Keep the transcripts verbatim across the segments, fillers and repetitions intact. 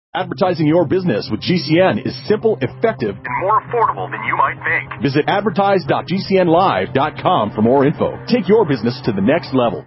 Advertising your business with G C N is simple, effective, and more affordable than you might think. Visit advertise dot g c n live dot com for more info. Take your business to the next level.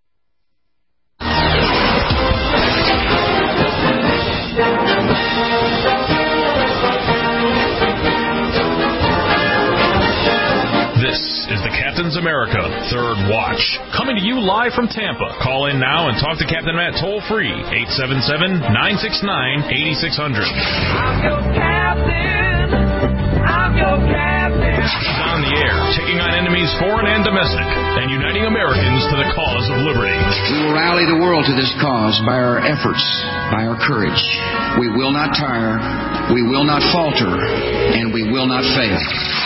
This is the Captain's America Third Watch, coming to you live from Tampa. Call in now and talk to Captain Matt toll-free, eight seven seven, nine six nine, eight six zero zero. I'm your captain. I'm your captain. He's on the air, taking on enemies foreign and domestic, and uniting Americans to the cause of liberty. We will rally the world to this cause by our efforts, by our courage. We will not tire, we will not falter, and we will not fail.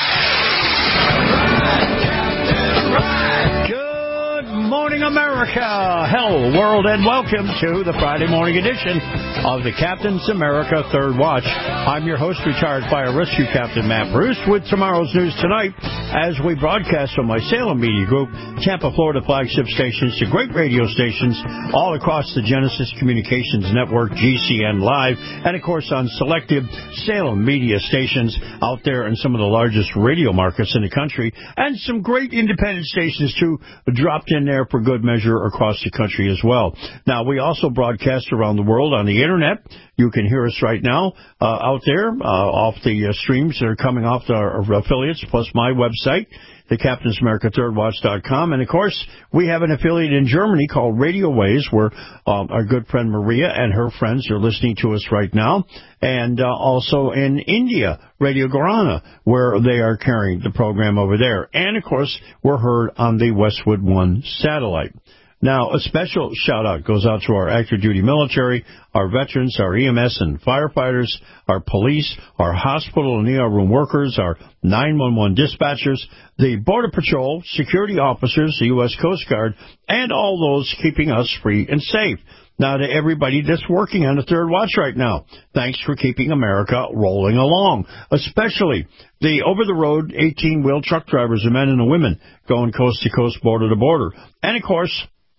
Good morning, America. Hello, world, and welcome to the Friday morning edition of the Captain's America Third Watch. I'm your host, retired fire rescue captain Matt Bruce, with tomorrow's news tonight as we broadcast on my Salem Media Group, Tampa, Florida flagship stations to great radio stations all across the Genesis Communications Network, G C N Live, and of course on selective Salem media stations out there in some of the largest radio markets in the country, and some great independent stations too dropped in there for good measure across the country as well. Now, we also broadcast around the world on the internet. You can hear us right now uh, out there uh, off the uh, streams that are coming off our, our affiliates, plus my website, the Captain's America Third Watch dot com. And, of course, we have an affiliate in Germany called Radio Waves, where um, our good friend Maria and her friends are listening to us right now. And uh, also in India, Radio Guarana, where they are carrying the program over there. And, of course, we're heard on the Westwood One satellite. Now, a special shout-out goes out to our active-duty military, our veterans, our E M S and firefighters, our police, our hospital and E R room workers, our nine one one dispatchers, the Border Patrol, security officers, the U S Coast Guard, and all those keeping us free and safe. Now, to everybody that's working on the Third Watch right now, thanks for keeping America rolling along, especially the over-the-road eighteen-wheel truck drivers, the men and the women, going coast to coast, border to border. And, of course,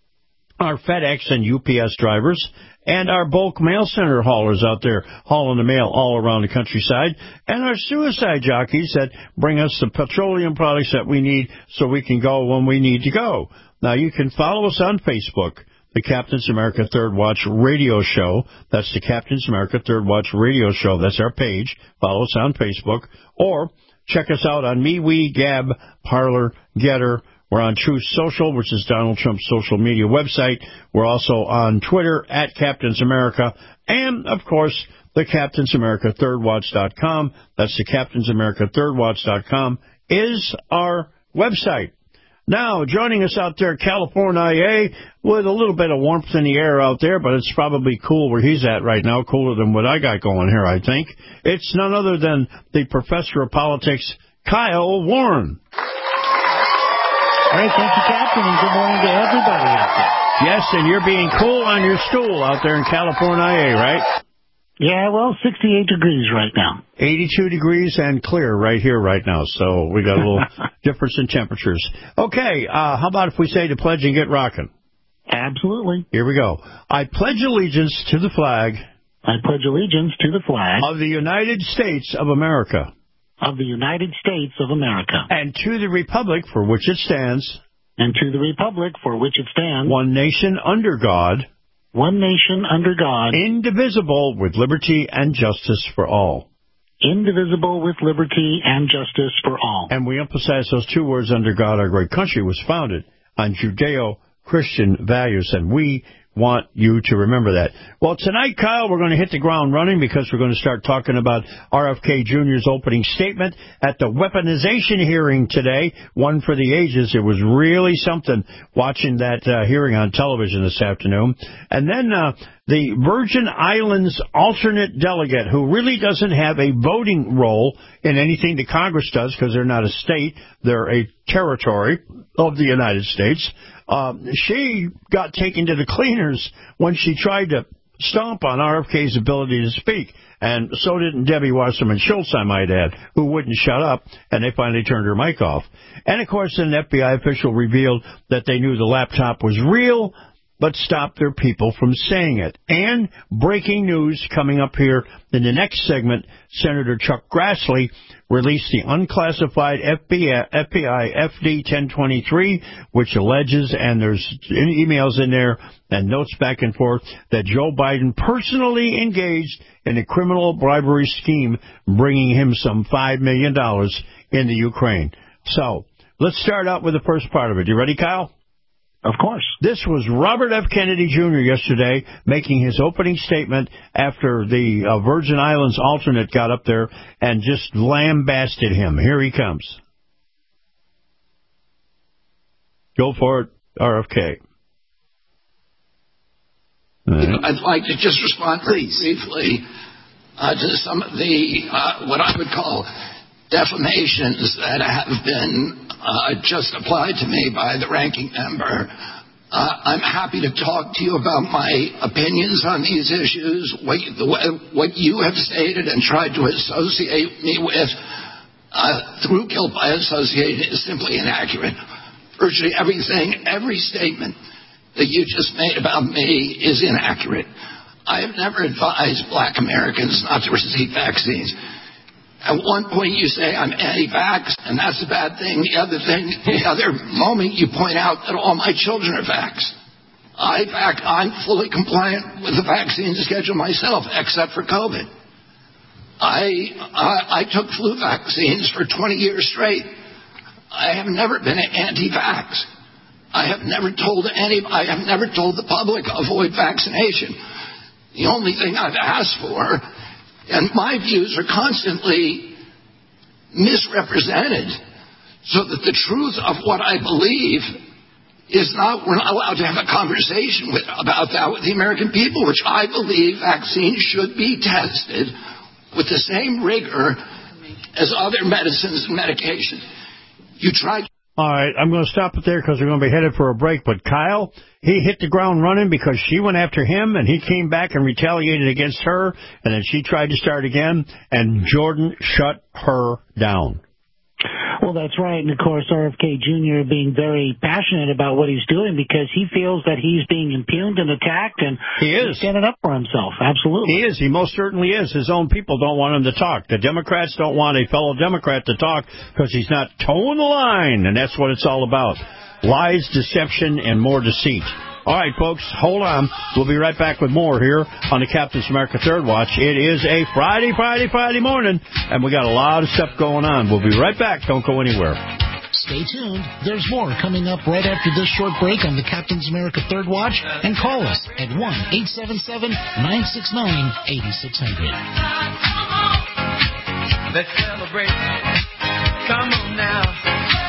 our FedEx and U P S drivers, and our bulk mail center haulers out there hauling the mail all around the countryside, and our suicide jockeys that bring us the petroleum products that we need so we can go when we need to go. Now, you can follow us on Facebook, the Captain's America Third Watch Radio Show. That's the Captain's America Third Watch Radio Show. That's our page. Follow us on Facebook. Or check us out on MeWe, Gab, Parler, Getter. We're on Truth Social, which is Donald Trump's social media website. We're also on Twitter, at Captain's America. And, of course, the Captain's America Third Watch dot com. That's the Captain's America Third Watch dot com is our website. Now, joining us out there, California, with a little bit of warmth in the air out there, but it's probably cool where he's at right now, cooler than what I got going here, I think. It's none other than the professor of politics, Kyle Warren. All right, thank you, Captain, and good morning to everybody out there. Yes, and you're being cool on your stool out there in California, right? Yeah, well, sixty-eight degrees right now. eighty-two degrees and clear right here right now, so we got a little difference in temperatures. Okay, uh, how about if we say the pledge and get rocking? Absolutely. Here we go. I pledge allegiance to the flag. I pledge allegiance to the flag. Of the United States of America. Of the United States of America. And to the republic for which it stands. And to the republic for which it stands. One nation under God. One nation under God. Indivisible with liberty and justice for all. Indivisible with liberty and justice for all. And we emphasize those two words, under God. Our great country was founded on Judeo-Christian values, and we want you to remember that. Well, tonight, Kyle, we're going to hit the ground running because we're going to start talking about R F K Junior's opening statement at the weaponization hearing today, one for the ages. It was really something watching that uh, hearing on television this afternoon. And then uh, the Virgin Islands alternate delegate, who really doesn't have a voting role in anything that Congress does because they're not a state, they're a territory of the United States. Um, she got taken to the cleaners when she tried to stomp on R F K's ability to speak. And so didn't Debbie Wasserman Schultz, I might add, who wouldn't shut up, and they finally turned her mic off. And, of course, an F B I official revealed that they knew the laptop was real, but stop their people from saying it. And breaking news coming up here in the next segment, Senator Chuck Grassley released the unclassified F B I, F B I F D ten twenty-three, which alleges, and there's emails in there and notes back and forth, that Joe Biden personally engaged in a criminal bribery scheme, bringing him some five million dollars into Ukraine. So, let's start out with the first part of it. You ready, Kyle? Of course. This was Robert F. Kennedy Junior yesterday making his opening statement after the uh, Virgin Islands alternate got up there and just lambasted him. Here he comes. Go for it, R F K. Right. I'd like to just respond Please. briefly uh, to some of the, uh, what I would call defamations that have been uh, just applied to me by the ranking member. Uh, I'm happy to talk to you about my opinions on these issues. What you, the, what you have stated and tried to associate me with uh, through guilt by association is simply inaccurate. Virtually everything, every statement that you just made about me is inaccurate. I have never advised black Americans not to receive vaccines. At one point you say I'm anti-vax, and that's a bad thing. The other thing, the other moment you point out that all my children are vaxxed. I vac- I'm fully compliant with the vaccine schedule myself, except for COVID. I, I I took flu vaccines for twenty years straight. I have never been anti-vax. I have never told any. I have never told the public avoid vaccination. The only thing I've asked for. And my views are constantly misrepresented so that the truth of what I believe is not, we're not allowed to have a conversation with, about that with the American people, which I believe vaccines should be tested with the same rigor as other medicines and medications. You try. All right, I'm going to stop it there because we're going to be headed for a break. But Kyle, he hit the ground running because she went after him, and he came back and retaliated against her, and then she tried to start again, and Jordan shut her down. Well, that's right. And, of course, R F K Junior being very passionate about what he's doing because he feels that he's being impugned and attacked, and he is he's standing up for himself. Absolutely. He is. He most certainly is. His own people don't want him to talk. The Democrats don't want a fellow Democrat to talk because he's not toeing the line, and that's what it's all about. Lies, deception, and more deceit. All right, folks, hold on. We'll be right back with more here on the Captain's America Third Watch. It is a Friday, Friday, Friday morning, and we got a lot of stuff going on. We'll be right back. Don't go anywhere. Stay tuned. There's more coming up right after this short break on the Captain's America Third Watch. And call us at one eight seven seven, nine six nine, eight six zero zero. Let's celebrate. Come on now.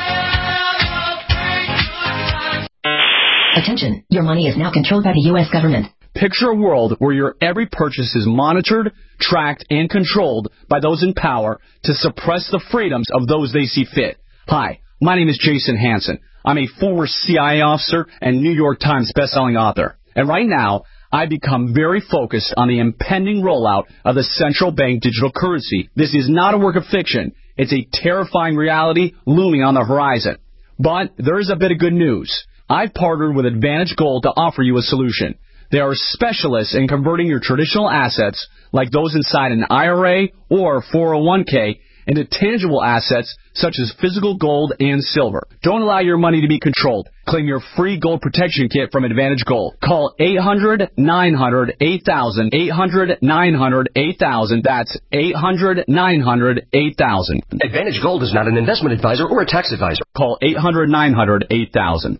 Attention, your money is now controlled by the U S government. Picture a world where your every purchase is monitored, tracked, and controlled by those in power to suppress the freedoms of those they see fit. Hi, my name is Jason Hansen. I'm a former C I A officer and New York Times bestselling author. And right now, I become very focused on the impending rollout of the central bank digital currency. This is not a work of fiction. It's a terrifying reality looming on the horizon. But there is a bit of good news. I've partnered with Advantage Gold to offer you a solution. They are specialists in converting your traditional assets, like those inside an I R A or four oh one k, into tangible assets such as physical gold and silver. Don't allow your money to be controlled. Claim your free gold protection kit from Advantage Gold. Call eight hundred, nine hundred, eight thousand, eight hundred, nine hundred, eight thousand. That's eight hundred, nine hundred, eight thousand. Advantage Gold is not an investment advisor or a tax advisor. Call eight hundred, nine hundred, eight thousand.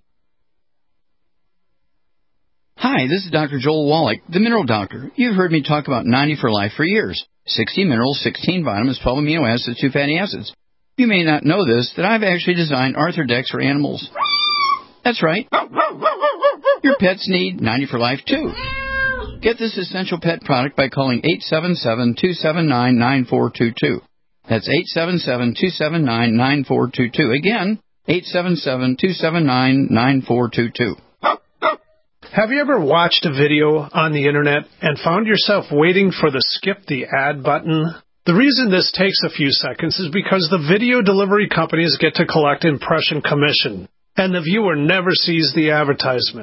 Hi, this is Doctor Joel Wallach, the Mineral Doctor. You've heard me talk about ninety for Life for years. sixty minerals, sixteen vitamins, twelve amino acids, two fatty acids. You may not know this, that I've actually designed Arthrodex for animals. That's right. Your pets need ninety for Life, too. Get this essential pet product by calling eight seven seven, two seven nine, nine four two two. That's eight seven seven, two seven nine, nine four two two. Again, eight seven seven, two seven nine, nine four two two. Have you ever watched a video on the internet and found yourself waiting for the skip the ad button? The reason this takes a few seconds is because the video delivery companies get to collect impression commission, and the viewer never sees the advertisement.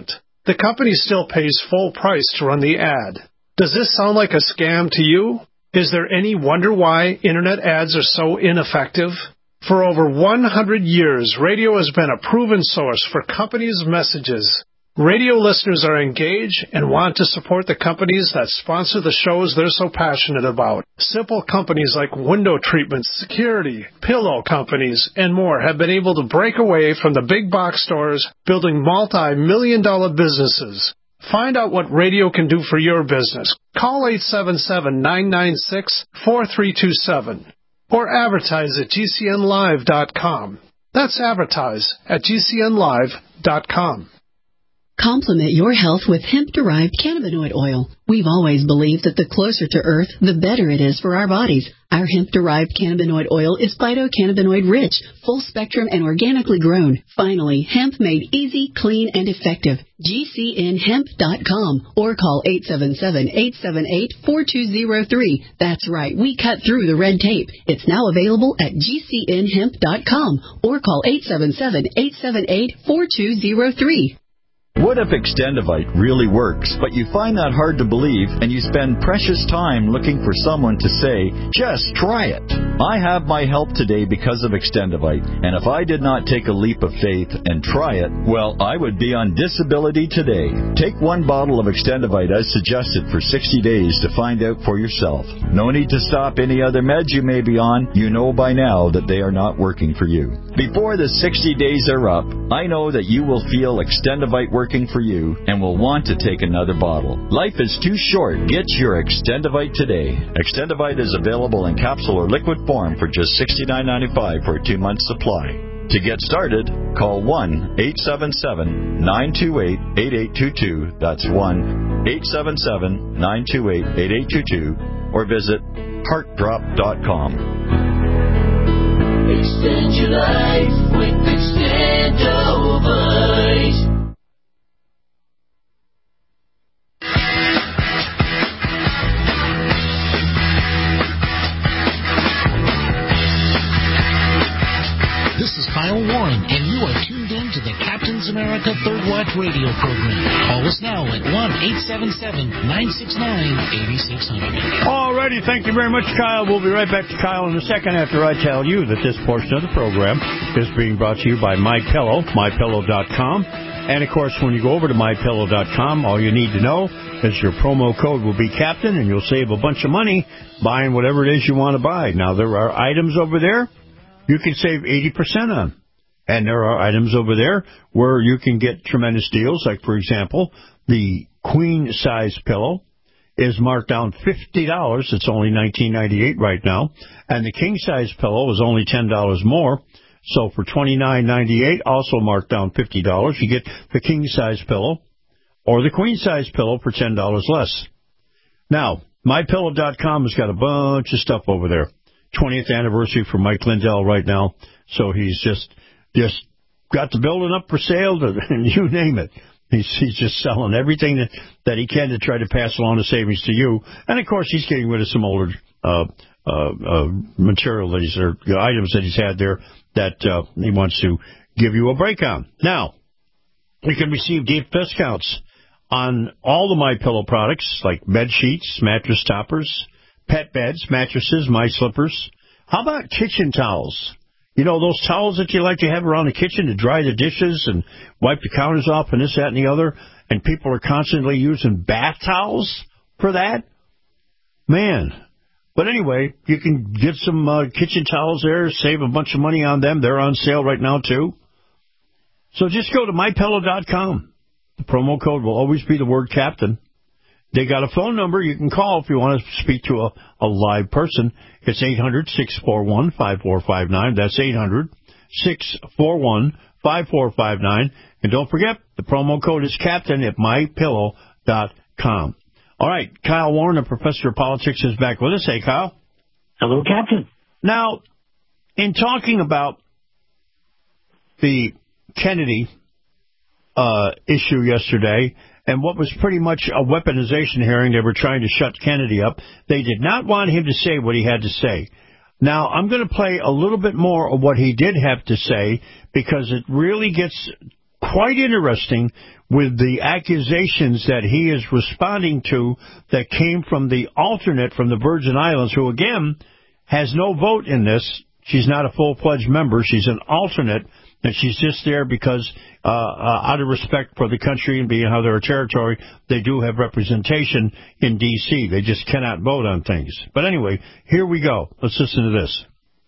the company still pays full price to run the ad. Does this sound like a scam to you? Is there any wonder why Internet ads are so ineffective? For over one hundred years, radio has been a proven source for companies' messages. Radio listeners are engaged and want to support the companies that sponsor the shows they're so passionate about. Simple companies like window treatments, security, pillow companies, and more have been able to break away from the big box stores, building multi-million dollar businesses. Find out what radio can do for your business. Call eight seven seven, nine nine six, four three two seven or advertise at G C N live dot com. That's advertise at G C N live dot com. Complement your health with hemp-derived cannabinoid oil. We've always believed that the closer to Earth, the better it is for our bodies. Our hemp-derived cannabinoid oil is phytocannabinoid-rich, full-spectrum, and organically grown. Finally, hemp made easy, clean, and effective. G C N hemp dot com or call eight seven seven, eight seven eight, four two zero three. That's right, we cut through the red tape. It's now available at G C N hemp dot com or call eight seven seven, eight seven eight, four two zero three. What if Extendivite really works, but you find that hard to believe and you spend precious time looking for someone to say, just try it? I have my help today because of Extendivite, and if I did not take a leap of faith and try it, well, I would be on disability today. Take one bottle of Extendivite as suggested for sixty days to find out for yourself. No need to stop any other meds you may be on. You know by now that they are not working for you. Before the sixty days are up, I know that you will feel Extendivite working for you and will want to take another bottle. Life is too short. Get your Extendivite today. Extendivite is available in capsule or liquid form for just sixty-nine ninety-five for a two-month supply. To get started, call one eight seven seven, nine two eight, eight eight two two. That's one eight seven seven, nine two eight, eight eight two two or visit heart drop dot com. Extend your life with Extendivite. This is Kyle Warren, and you are tuned in to the Captain's America Third Watch radio program. Call us now at one eight seven seven, nine six nine, eight six zero zero. All righty, thank you very much, Kyle. We'll be right back to Kyle in a second after I tell you that this portion of the program is being brought to you by MyPillow, my pillow dot com. And, of course, when you go over to my pillow dot com, all you need to know is your promo code will be Captain, and you'll save a bunch of money buying whatever it is you want to buy. Now, there are items over there you can save eighty percent on. And there are items over there where you can get tremendous deals. Like, for example, the queen-size pillow is marked down fifty dollars. It's only nineteen ninety-eight right now. And the king-size pillow is only ten dollars more. So for twenty-nine ninety-eight, also marked down fifty dollars, you get the king-size pillow or the queen-size pillow for ten dollars less. Now, my pillow dot com has got a bunch of stuff over there. twentieth anniversary for Mike Lindell right now, so he's just just got the building up for sale, to, and you name it. He's, he's just selling everything that, that he can to try to pass along the savings to you. And, of course, he's getting rid of some older uh, uh, uh, material that he's, or items that he's had there that uh, he wants to give you a break on. Now, you can receive deep discounts on all the MyPillow products, like bed sheets, mattress toppers, pet beds, mattresses, my slippers. How about kitchen towels? You know, those towels that you like to have around the kitchen to dry the dishes and wipe the counters off and this, that, and the other, and people are constantly using bath towels for that? Man. But anyway, you can get some uh, kitchen towels there, save a bunch of money on them. They're on sale right now, too. So just go to my pillow dot com. The promo code will always be the word Captain. They got a phone number you can call if you want to speak to a, a live person. It's eight hundred, six four one, five four five nine. That's eight hundred, six four one, five four five nine. And don't forget, the promo code is Captain at my pillow dot com. All right, Kyle Warren, a professor of politics, is back with us. Hey, Kyle. Hello, Captain. Now, in talking about the Kennedy uh, issue yesterday, and what was pretty much a weaponization hearing, they were trying to shut Kennedy up. They did not want him to say what he had to say. Now, I'm going to play a little bit more of what he did have to say, because it really gets quite interesting with the accusations that he is responding to that came from the alternate from the Virgin Islands, who, again, has no vote in this. She's not a full-fledged member. She's an alternate, and she's just there because, uh, uh, out of respect for the country and being how they're a territory, they do have representation in D C They just cannot vote on things. But anyway, here we go. Let's listen to this.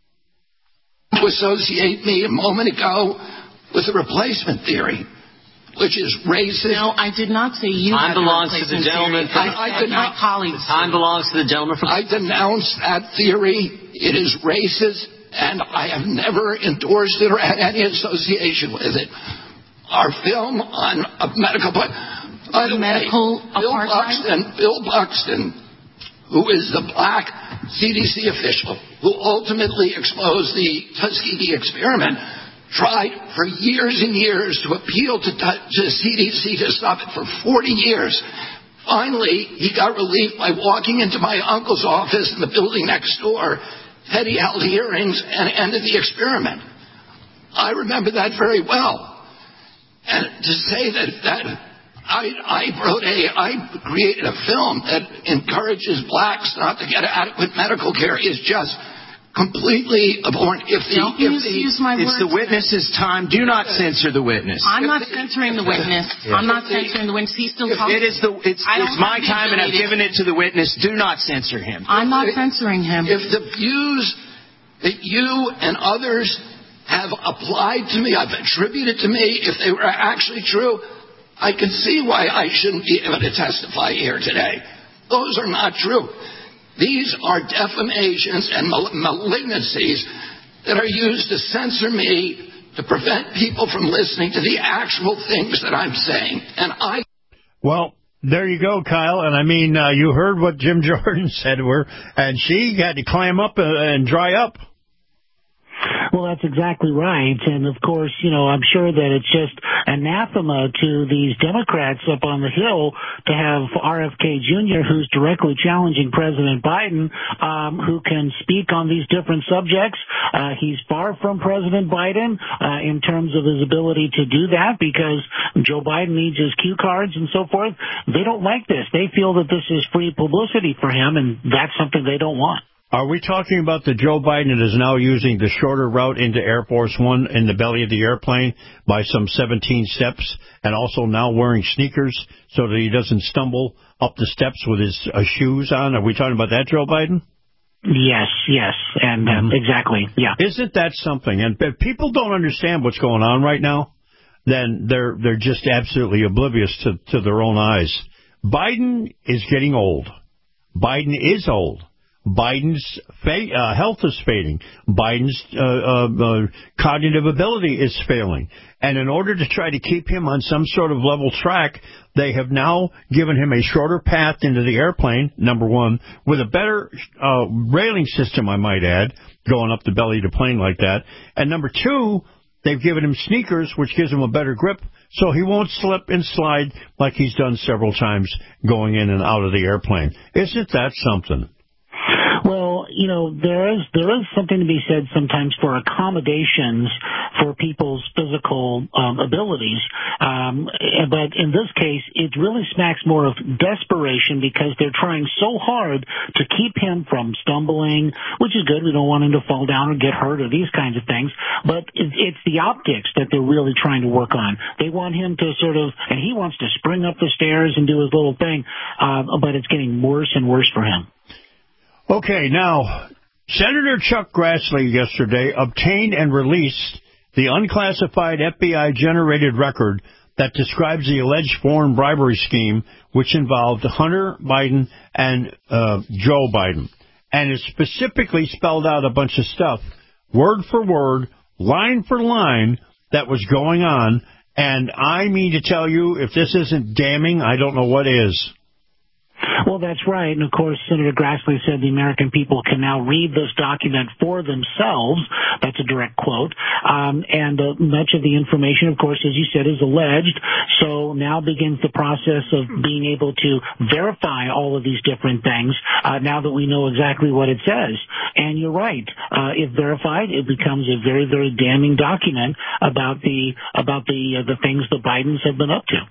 To associate me a moment ago with the replacement theory, which is racist. No, I did not say you. Time belongs to the gentleman. From, I, I did not. My colleagues. Time belongs to the gentleman from. I denounce that theory. It is racist, and I have never endorsed it or had any association with it. Our film on a medical, by the medical way, Bill Buxton, Bill Buxton, who is the black C D C official who ultimately exposed the Tuskegee experiment, tried for years and years to appeal to, to C D C to stop it for forty years. Finally, he got relief by walking into my uncle's office in the building next door, had he held hearings, and ended the experiment. I remember that very well. And to say that, that I, I wrote a, I created a film that encourages blacks not to get adequate medical care is just completely abhorrent. If the, Don't if use, the, use my it's words. the witness's time. Do not censor the witness. I'm not censoring the witness. Yeah. I'm not censoring the witness. He's still talking. It is the. It's, it's my time, and I've given it to the witness. Do not censor him. I'm not censoring him. If the views that you and others have applied to me, I've attributed to me, if they were actually true, I can see why I shouldn't be able to testify here today. Those are not true. These are defamations and mal- malignancies that are used to censor me, to prevent people from listening to the actual things that I'm saying. And I... Well, there you go, Kyle. And I mean, uh, you heard what Jim Jordan said to her, and she had to clam up and dry up. Well, that's exactly right. And, of course, you know, I'm sure that it's just anathema to these Democrats up on the Hill to have R F K Junior, who's directly challenging President Biden, um, who can speak on these different subjects. Uh, he's far from President Biden uh, in terms of his ability to do that because Joe Biden needs his cue cards and so forth. They don't like this. They feel that this is free publicity for him, and that's something they don't want. Are we talking about the Joe Biden that is now using the shorter route into Air Force One in the belly of the airplane by some seventeen steps, and also now wearing sneakers so that he doesn't stumble up the steps with his uh, shoes on? Are we talking about that Joe Biden? Yes, yes, and uh, mm-hmm. exactly, yeah. Isn't that something? And if people don't understand what's going on right now, then they're they're just absolutely oblivious to, to their own eyes. Biden is getting old. Biden is old. Biden's fa- uh, health is fading. Biden's uh, uh, uh, cognitive ability is failing. And in order to try to keep him on some sort of level track, they have now given him a shorter path into the airplane, number one, with a better uh, railing system, I might add, going up the belly of the plane like that. And number two, they've given him sneakers, which gives him a better grip, so he won't slip and slide like he's done several times going in and out of the airplane. Isn't that something? Well, you know, there is there is something to be said sometimes for accommodations for people's physical um, abilities. Um, but in this case, it really smacks more of desperation because they're trying so hard to keep him from stumbling, which is good. We don't want him to fall down or get hurt or these kinds of things. But it, it's the optics that they're really trying to work on. They want him to sort of, and he wants to spring up the stairs and do his little thing, uh, but it's getting worse and worse for him. Okay, now, Senator Chuck Grassley yesterday obtained and released the unclassified F B I-generated record that describes the alleged foreign bribery scheme, which involved Hunter Biden and uh, Joe Biden. And it specifically spelled out a bunch of stuff, word for word, line for line, that was going on. And I mean to tell you, if this isn't damning, I don't know what is. Well, that's right. And, of course, Senator Grassley said the American people can now read this document for themselves. That's a direct quote. Um, and uh, much of the information, of course, as you said, is alleged. So now begins the process of being able to verify all of these different things uh, now that we know exactly what it says. And you're right. Uh, if verified, it becomes a very, very damning document about the about the uh, the things the Bidens have been up to.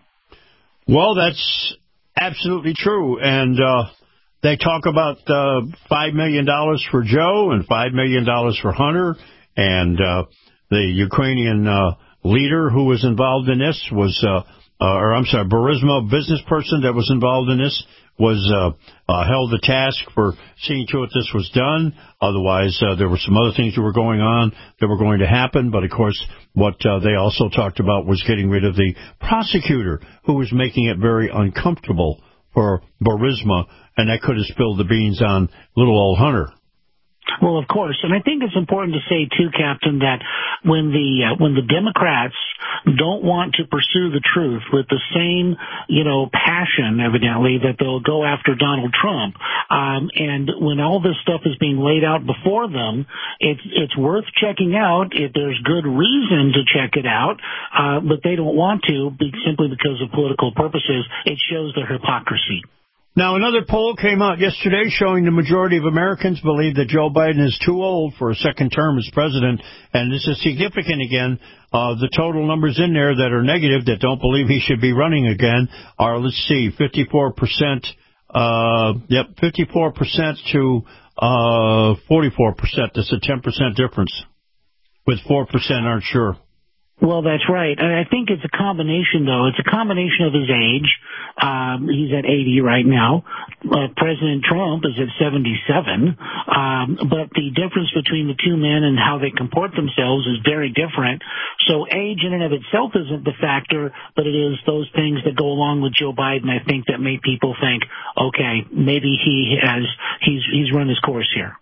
Well, that's absolutely true. And uh, they talk about uh, five million dollars for Joe and five million dollars for Hunter. And uh, the Ukrainian uh, leader who was involved in this was, uh, uh, or I'm sorry, Burisma business person that was involved in this was uh, uh, held to task for seeing to it this was done. Otherwise, uh, there were some other things that were going on that were going to happen. But, of course, what uh, they also talked about was getting rid of the prosecutor who was making it very uncomfortable for Burisma, and that could have spilled the beans on little old Hunter. Well, of course, and I think it's important to say too, Captain, that when the uh, when the Democrats don't want to pursue the truth with the same, you know, passion, evidently, that they'll go after Donald Trump, um, and when all this stuff is being laid out before them, it's it's worth checking out if there's good reason to check it out, uh, but they don't want to be, simply because of political purposes. It shows their hypocrisy. Now, another poll came out yesterday showing the majority of Americans believe that Joe Biden is too old for a second term as president, and this is significant again. Uh, the total numbers in there that are negative, that don't believe he should be running again, are, let's see, fifty-four percent, uh, yep, fifty-four percent to uh, forty-four percent. That's a ten percent difference, with four percent aren't sure. Well, that's right. I think it's a combination, though. It's a combination of his age. Um, he's at eighty right now. Uh, President Trump is at seventy-seven. Um, but the difference between the two men and how they comport themselves is very different. So age in and of itself isn't the factor, but it is those things that go along with Joe Biden, I think, that make people think, okay, maybe he has, he's, he's run his course here.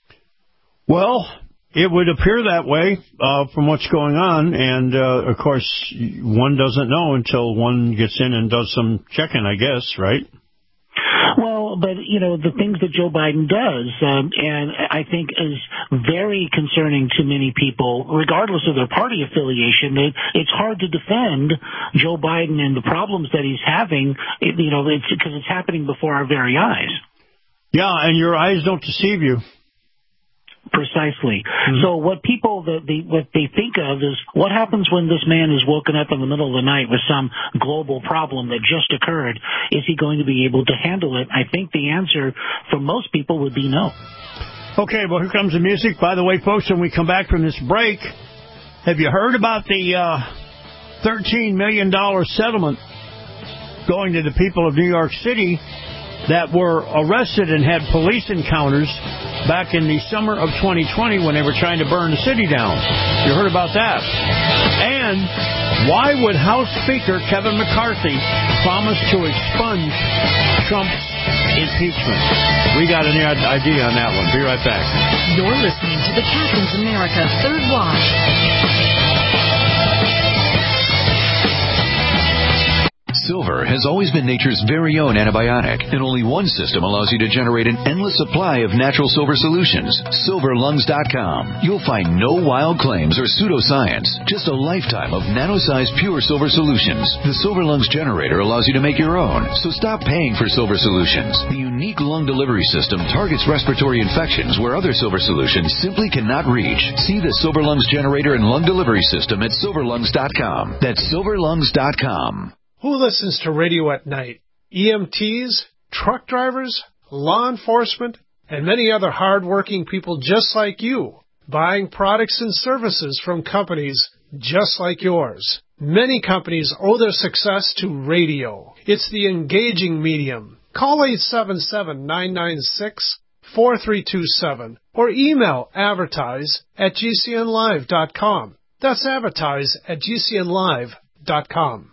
Well, it would appear that way uh, from what's going on, and, uh, of course, one doesn't know until one gets in and does some checking, I guess, right? Well, but, you know, the things that Joe Biden does, um, and I think is very concerning to many people, regardless of their party affiliation. It, it's hard to defend Joe Biden and the problems that he's having, it, you know, it's because it's happening before our very eyes. Yeah, and your eyes don't deceive you. Precisely. Mm-hmm. So what people, the, the, what they think of is what happens when this man is woken up in the middle of the night with some global problem that just occurred? Is he going to be able to handle it? I think the answer for most people would be no. Okay, well, here comes the music. By the way, folks, when we come back from this break, have you heard about the uh, thirteen million dollars settlement going to the people of New York City that were arrested and had police encounters back in the summer of twenty twenty when they were trying to burn the city down? You heard about that. And why would House Speaker Kevin McCarthy promise to expunge Trump's impeachment? We got an idea on that one. Be right back. You're listening to the Captain's America Third Watch. Silver has always been nature's very own antibiotic, and only one system allows you to generate an endless supply of natural silver solutions. silver lungs dot com. You'll find no wild claims or pseudoscience, just a lifetime of nano-sized pure silver solutions. The Silver Lungs generator allows you to make your own, so stop paying for silver solutions. The unique lung delivery system targets respiratory infections where other silver solutions simply cannot reach. See the Silver Lungs generator and lung delivery system at silver lungs dot com. That's silver lungs dot com. Who listens to radio at night? E M Ts, truck drivers, law enforcement, and many other hard-working people just like you, buying products and services from companies just like yours. Many companies owe their success to radio. It's the engaging medium. Call eight seven seven, nine nine six, four three two seven or email advertise at g c n live dot com. That's advertise at g c n live dot com.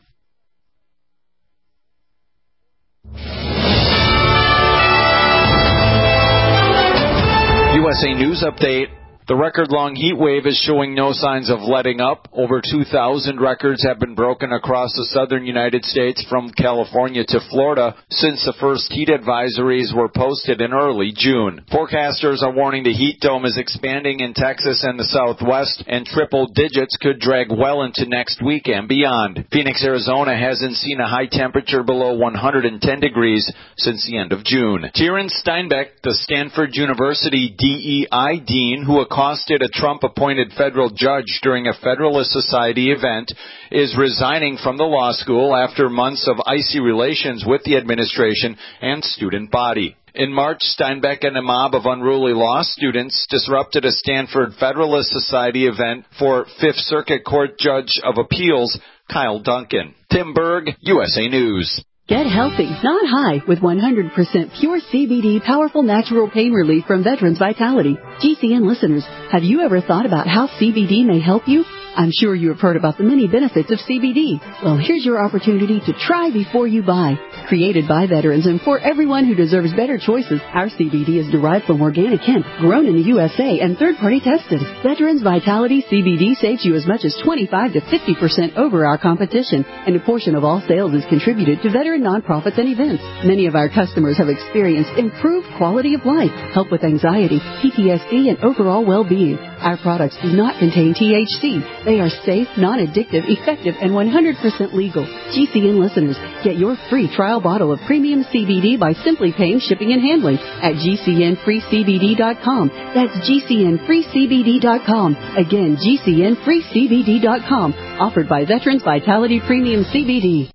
U S A News Update. The record-long heat wave is showing no signs of letting up. Over two thousand records have been broken across the southern United States from California to Florida since the first heat advisories were posted in early June. Forecasters are warning the heat dome is expanding in Texas and the Southwest, and triple digits could drag well into next week and beyond. Phoenix, Arizona hasn't seen a high temperature below one hundred ten degrees since the end of June. Tyron Steinbeck, the Stanford University D E I dean who accosted a Trump-appointed federal judge during a Federalist Society event, is resigning from the law school after months of icy relations with the administration and student body. In March, Steinbeck and a mob of unruly law students disrupted a Stanford Federalist Society event for Fifth Circuit Court Judge of Appeals Kyle Duncan. Tim Berg, U S A News. Get healthy, not high, with one hundred percent pure C B D powerful natural pain relief from Veterans Vitality. G C N listeners, have you ever thought about how C B D may help you? I'm sure you have heard about the many benefits of C B D. Well, here's your opportunity to try before you buy. Created by veterans and for everyone who deserves better choices, our C B D is derived from organic hemp, grown in the U S A and third-party tested. Veterans Vitality C B D saves you as much as twenty-five to fifty percent over our competition, and a portion of all sales is contributed to veteran nonprofits and events. Many of our customers have experienced improved quality of life, help with anxiety, P T S D, and overall well-being. Our products do not contain T H C. They are safe, non-addictive, effective, and one hundred percent legal. G C N listeners, get your free trial bottle of premium C B D by simply paying shipping and handling at G C N free C B D dot com. That's G C N free C B D dot com. Again, G C N free C B D dot com. Offered by Veterans Vitality Premium C B D.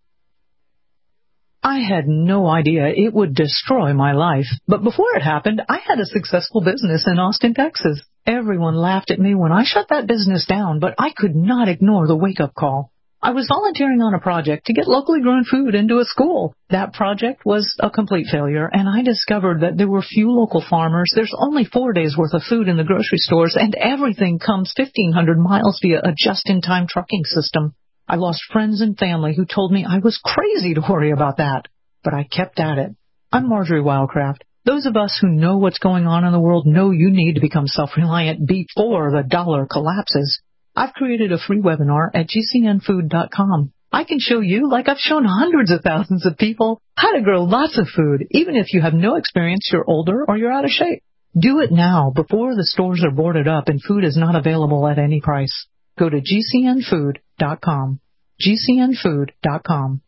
I had no idea it would destroy my life. But before it happened, I had a successful business in Austin, Texas. Everyone laughed at me when I shut that business down, but I could not ignore the wake-up call. I was volunteering on a project to get locally grown food into a school. That project was a complete failure, and I discovered that there were few local farmers. There's only four days' worth of food in the grocery stores, and everything comes fifteen hundred miles via a just-in-time trucking system. I lost friends and family who told me I was crazy to worry about that, but I kept at it. I'm Marjorie Wildcraft. Those of us who know what's going on in the world know you need to become self-reliant before the dollar collapses. I've created a free webinar at G C N food dot com. I can show you, like I've shown hundreds of thousands of people, how to grow lots of food, even if you have no experience, you're older, or you're out of shape. Do it now, before the stores are boarded up and food is not available at any price. Go to G C N food dot com. G C N food dot com.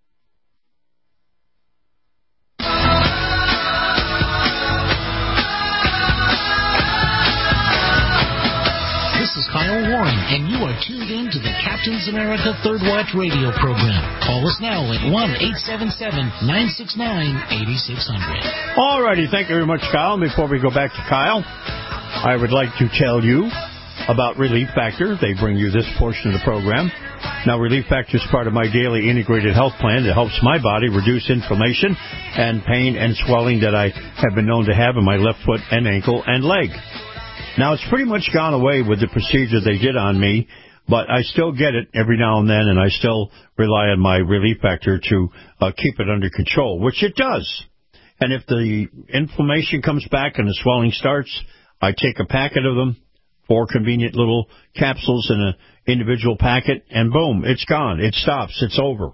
This is Kyle Warren, and you are tuned in to the Captain's America Third Watch radio program. Call us now at one eight seven seven, nine six nine, eight six zero zero. All righty. Thank you very much, Kyle. Before we go back to Kyle, I would like to tell you about Relief Factor. They bring you this portion of the program. Now, Relief Factor is part of my daily integrated health plan that helps my body reduce inflammation and pain and swelling that I have been known to have in my left foot and ankle and leg. Now, it's pretty much gone away with the procedure they did on me, but I still get it every now and then, and I still rely on my Relief Factor to uh, keep it under control, which it does. And if the inflammation comes back and the swelling starts, I take a packet of them, four convenient little capsules in an individual packet, and boom, it's gone. It stops. It's over.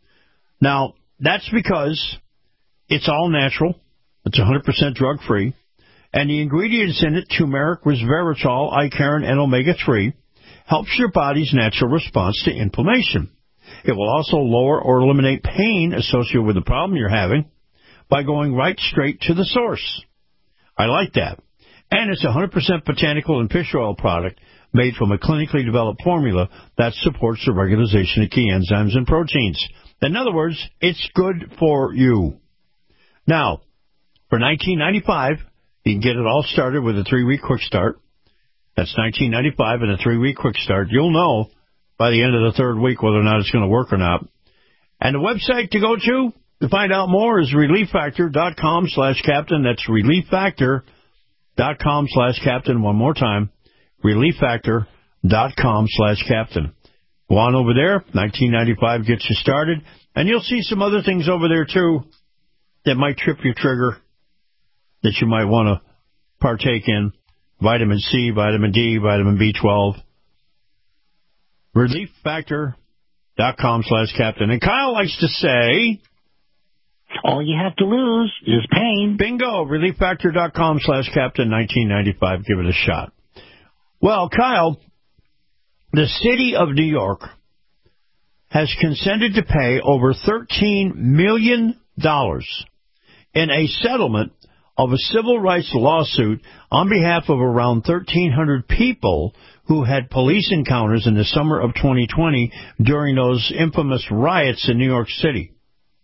Now, that's because it's all natural. It's one hundred percent drug-free. And the ingredients in it, turmeric, resveratrol, icaron, and omega three, helps your body's natural response to inflammation. It will also lower or eliminate pain associated with the problem you're having by going right straight to the source. I like that. And it's a one hundred percent botanical and fish oil product made from a clinically developed formula that supports the regularization of key enzymes and proteins. In other words, it's good for you. Now, for nineteen ninety-five dollars, you can get it all started with a three-week quick start. That's nineteen ninety-five dollars and a three-week quick start. You'll know by the end of the third week whether or not it's going to work or not. And the website to go to to find out more is relief factor dot com slash captain. That's relief factor dot com slash captain. One more time, relief factor dot com slash captain. Go on over there. nineteen ninety-five gets you started. And you'll see some other things over there, too, that might trip your trigger, that you might want to partake in. vitamin C, vitamin D, vitamin B twelve. relief factor dot com slash captain. And Kyle likes to say, all you have to lose is pain. Bingo. relief factor dot com slash captain nineteen ninety-five. Give it a shot. Well, Kyle, the city of New York has consented to pay over thirteen million dollars in a settlement of a civil rights lawsuit on behalf of around thirteen hundred people who had police encounters in the summer of twenty twenty during those infamous riots in New York City.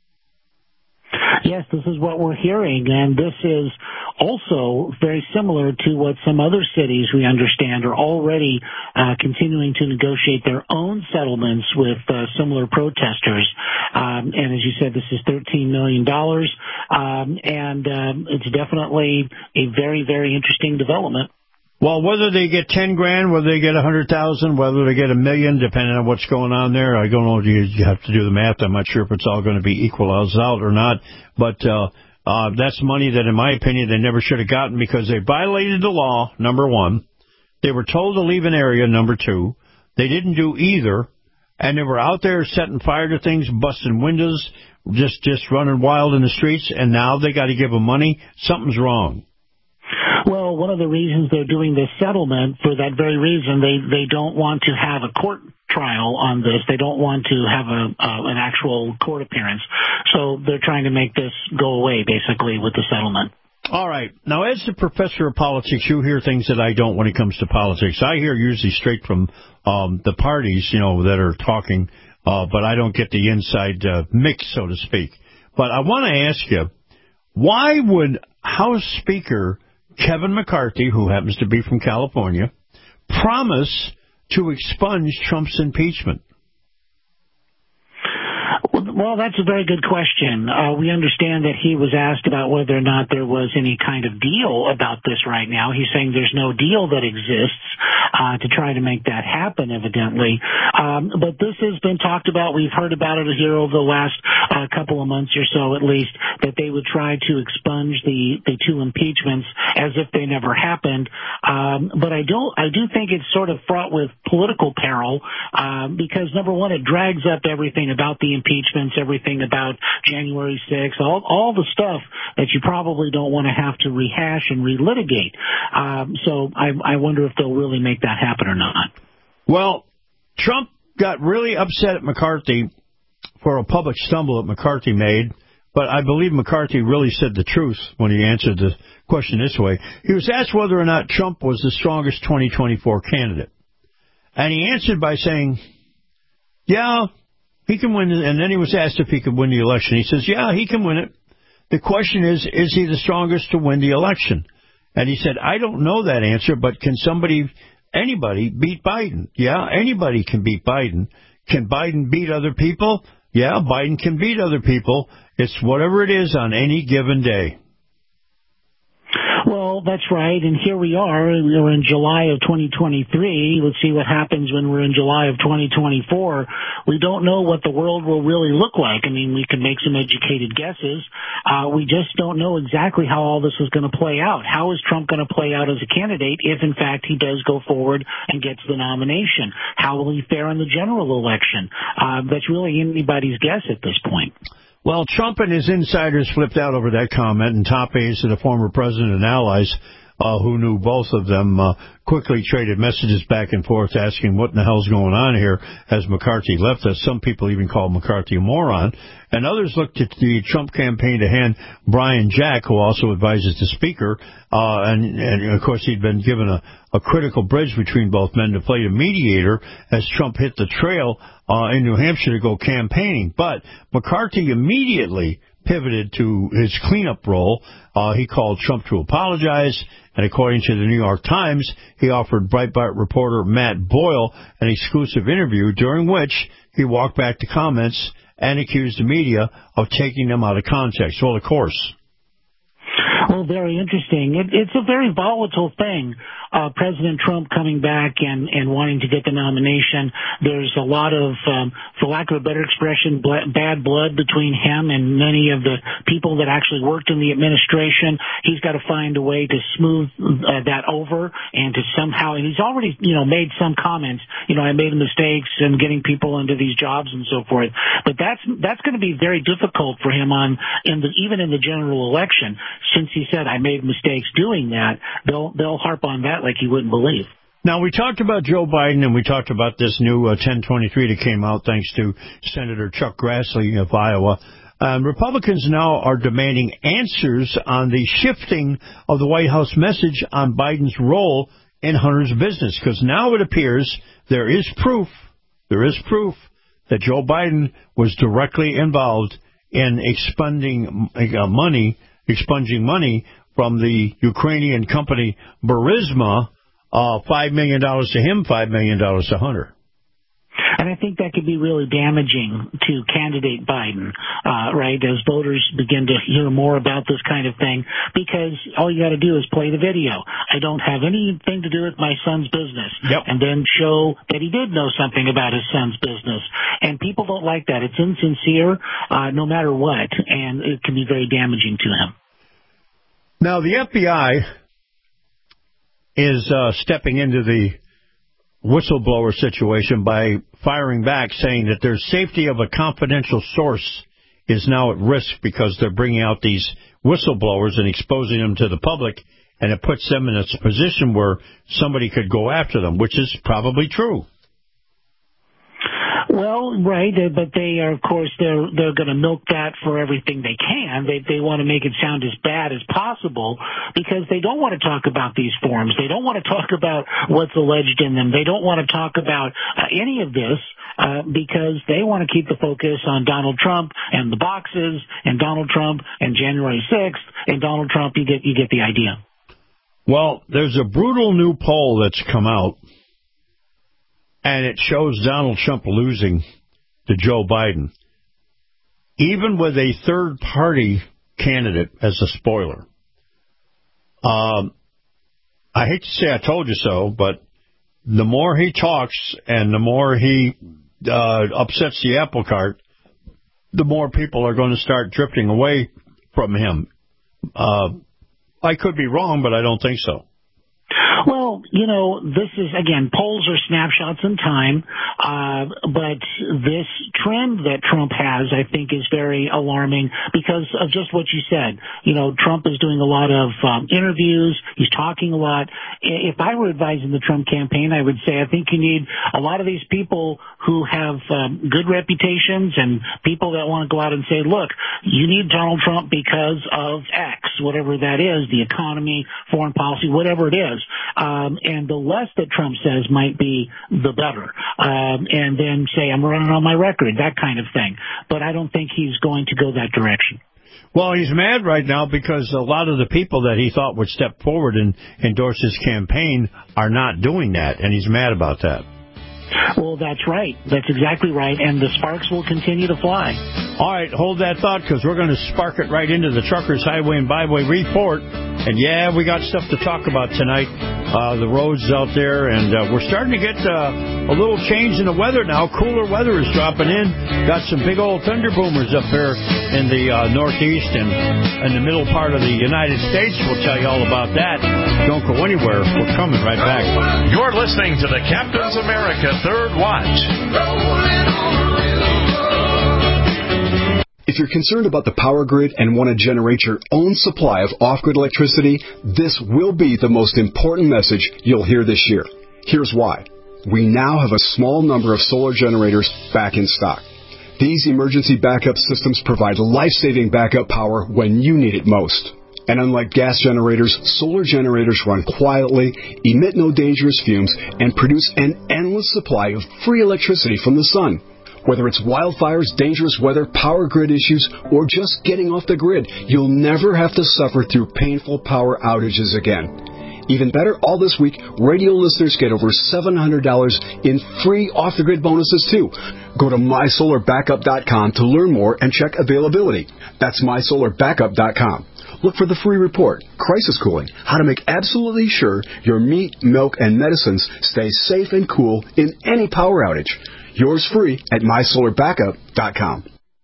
Yes, this is what we're hearing, and this is also very similar to what some other cities, we understand, are already uh, continuing to negotiate their own settlements with uh, similar protesters. Um, and as you said, this is thirteen million dollars, um, and um, it's definitely a very, very interesting development. Well, whether they get ten grand, whether they get a hundred thousand, whether they get a million, depending on what's going on there, I don't know. You, you have to do the math. I'm not sure if it's all going to be equalized out or not. But uh, uh, that's money that, in my opinion, they never should have gotten because they violated the law. Number one, they were told to leave an area. Number two, they didn't do either, and they were out there setting fire to things, busting windows, just just running wild in the streets. And now they got to give them money. Something's wrong. Well, one of the reasons they're doing this settlement, for that very reason, they, they don't want to have a court trial on this. They don't want to have a uh, an actual court appearance. So they're trying to make this go away, basically, with the settlement. All right. Now, as the professor of politics, you hear things that I don't when it comes to politics. I hear usually straight from um, the parties, you know, that are talking, uh, but I don't get the inside uh, mix, so to speak. But I want to ask you, why would House Speaker Kevin McCarthy, who happens to be from California, promise to expunge Trump's impeachment? Well, that's a very good question. Uh, we understand that he was asked about whether or not there was any kind of deal about this right now. He's saying there's no deal that exists uh, to try to make that happen, evidently. Um, but this has been talked about. We've heard about it here over the last uh, couple of months or so, at least, that they would try to expunge the, the two impeachments as if they never happened. Um, but I don't. I do think it's sort of fraught with political peril uh, because, number one, it drags up everything about the impeachment, everything about January sixth, all, all the stuff that you probably don't want to have to rehash and relitigate. Um, so I, I wonder if they'll really make that happen or not. Well, Trump got really upset at McCarthy for a public stumble that McCarthy made, but I believe McCarthy really said the truth when he answered the question this way. He was asked whether or not Trump was the strongest twenty twenty-four candidate, and he answered by saying, yeah, he can win, and then he was asked if he could win the election. He says, yeah, he can win it. The question is, is he the strongest to win the election? And he said, I don't know that answer, but can somebody, anybody, beat Biden? Yeah, anybody can beat Biden. Can Biden beat other people? Yeah, Biden can beat other people. It's whatever it is on any given day. Well, that's right, and here we are. We're in July of twenty twenty-three. Let's see what happens when we're in July of twenty twenty-four. We don't know what the world will really look like. I mean, we can make some educated guesses. Uh, we just don't know exactly how all this is going to play out. How is Trump going to play out as a candidate if, in fact, he does go forward and gets the nomination? How will he fare in the general election? Uh, that's really anybody's guess at this point. Well, Trump and his insiders flipped out over that comment, and top aides to the former president and allies uh, who knew both of them uh, quickly traded messages back and forth asking what in the hell's going on here as McCarthy left us. Some people even called McCarthy a moron, and others looked at the Trump campaign to hand Brian Jack, who also advises the speaker, uh, and, and of course he'd been given a, a critical bridge between both men to play the mediator as Trump hit the trail uh, in New Hampshire to go campaigning. But McCarthy immediately pivoted to his cleanup role. Uh, he called Trump to apologize, and according to the New York Times, he offered Breitbart reporter Matt Boyle an exclusive interview during which he walked back to comments and accused the media of taking them out of context. Well, of course. Well, very interesting. It, it's a very volatile thing. Uh, President Trump coming back and, and wanting to get the nomination. There's a lot of, um, for lack of a better expression, bl- bad blood between him and many of the people that actually worked in the administration. He's got to find a way to smooth uh, that over and to somehow, and he's already, you know, made some comments. You know, I made mistakes in getting people into these jobs and so forth. But that's, that's going to be very difficult for him on, in the, even in the general election. Since he said, I made mistakes doing that, they'll, they'll harp on that like you wouldn't believe. Now, we talked about Joe Biden, and we talked about this new uh, ten twenty-three that came out thanks to Senator Chuck Grassley of Iowa. Um, Republicans now are demanding answers on the shifting of the White House message on Biden's role in Hunter's business, because now it appears there is proof, there is proof that Joe Biden was directly involved in expending uh, money, expunging money from the Ukrainian company Burisma, uh, five million dollars to him, five million dollars to Hunter. And I think that could be really damaging to candidate Biden, uh, right, as voters begin to hear more about this kind of thing, because all you got to do is play the video. I don't have anything to do with my son's business. Yep. And then show that he did know something about his son's business. And people don't like that. It's insincere, uh, no matter what, and it can be very damaging to him. Now, the F B I is uh, stepping into the whistleblower situation by firing back, saying that their safety of a confidential source is now at risk because they're bringing out these whistleblowers and exposing them to the public, and it puts them in a position where somebody could go after them, which is probably true. Well, right, but they are, of course, they're they're going to milk that for everything they can. They they want to make it sound as bad as possible because they don't want to talk about these forms. They don't want to talk about what's alleged in them. They don't want to talk about uh, any of this uh, because they want to keep the focus on Donald Trump and the boxes and Donald Trump and January sixth and Donald Trump. You get you get the idea. Well, there's a brutal new poll that's come out, and it shows Donald Trump losing to Joe Biden, even with a third-party candidate as a spoiler. Um, I hate to say I told you so, but the more he talks and the more he uh, upsets the apple cart, the more people are going to start drifting away from him. Uh, I could be wrong, but I don't think so. Well, you know, this is, again, polls are snapshots in time, uh, but this trend that Trump has, I think, is very alarming because of just what you said. You know, Trump is doing a lot of um, interviews. He's talking a lot. If I were advising the Trump campaign, I would say I think you need a lot of these people who have um, good reputations and people that want to go out and say, look, you need Donald Trump because of X, whatever that is, the economy, foreign policy, whatever it is. Um, and the less that Trump says might be the better. Um, and then say, I'm running on my record, that kind of thing. But I don't think he's going to go that direction. Well, he's mad right now because a lot of the people that he thought would step forward and endorse his campaign are not doing that, and he's mad about that. Well, that's right. That's exactly right, and the sparks will continue to fly. All right, hold that thought, because we're going to spark it right into the Truckers Highway and Byway Report. And, yeah, we got stuff to talk about tonight, uh, the roads out there, and uh, we're starting to get uh, a little change in the weather now. Cooler weather is dropping in. Got some big old thunder boomers up there in the uh, northeast and in the middle part of the United States. We'll tell you all about that. Don't go anywhere. We're coming right back. You're listening to the Captain's America Third Watch. If you're concerned about the power grid and want to generate your own supply of off-grid electricity, this will be the most important message you'll hear this year. Here's why. We now have a small number of solar generators back in stock. These emergency backup systems provide life-saving backup power when you need it most. And unlike gas generators, solar generators run quietly, emit no dangerous fumes, and produce an endless supply of free electricity from the sun. Whether it's wildfires, dangerous weather, power grid issues, or just getting off the grid, you'll never have to suffer through painful power outages again. Even better, all this week, radio listeners get over seven hundred dollars in free off-the-grid bonuses, too. Go to my solar backup dot com to learn more and check availability. That's my solar backup dot com. look for the free report, Crisis Cooling, how to make absolutely sure your meat, milk, and medicines stay safe and cool in any power outage. Yours free at my solar backup dot com.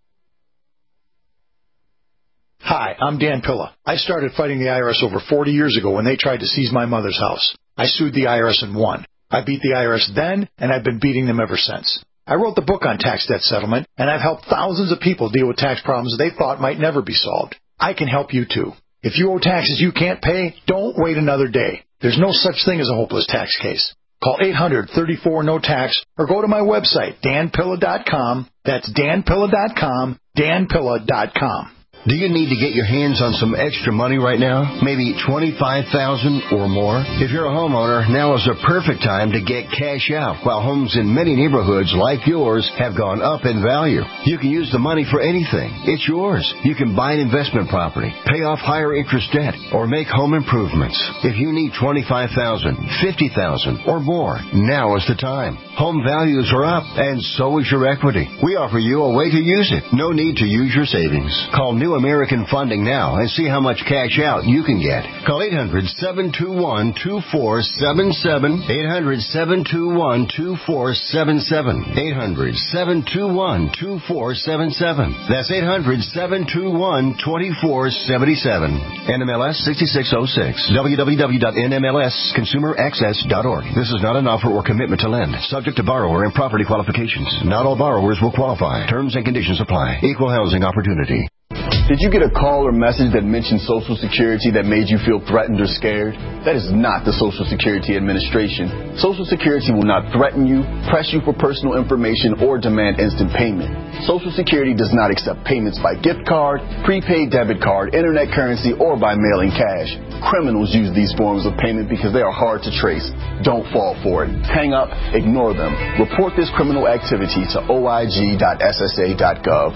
Hi, I'm Dan Pilla. I started fighting the I R S over forty years ago when they tried to seize my mother's house. I sued the I R S and won. I beat the I R S then, and I've been beating them ever since. I wrote the book on tax debt settlement, and I've helped thousands of people deal with tax problems they thought might never be solved. I can help you, too. If you owe taxes you can't pay, don't wait another day. There's no such thing as a hopeless tax case. Call eight hundred, thirty-four, no tax or go to my website, dan pilla dot com. That's dan pilla dot com, dan pilla dot com. Do you need to get your hands on some extra money right now? Maybe twenty-five thousand dollars or more? If you're a homeowner, now is the perfect time to get cash out while homes in many neighborhoods like yours have gone up in value. You can use the money for anything. It's yours. You can buy an investment property, pay off higher interest debt, or make home improvements. If you need twenty-five thousand dollars, fifty thousand dollars or more, now is the time. Home values are up, and so is your equity. We offer you a way to use it. No need to use your savings. Call New American Funding now and see how much cash out you can get. Call eight hundred, seven two one, two four seven seven, eight hundred, seven two one, two four seven seven, eight hundred, seven two one, two four seven seven. That's eight hundred, seven two one, two four seven seven. N M L S sixty-six oh six. w w w dot n m l s consumer access dot org. This is not an offer or commitment to lend. Subject to borrower and property qualifications. Not all borrowers will qualify. Terms and conditions apply. Equal housing opportunity. Did you get a call or message that mentioned Social Security that made you feel threatened or scared? That is not the Social Security Administration. Social Security will not threaten you, press you for personal information, or demand instant payment. Social Security does not accept payments by gift card, prepaid debit card, internet currency, or by mailing cash. Criminals use these forms of payment because they are hard to trace. Don't fall for it. Hang up, ignore them. Report this criminal activity to o i g dot s s a dot gov.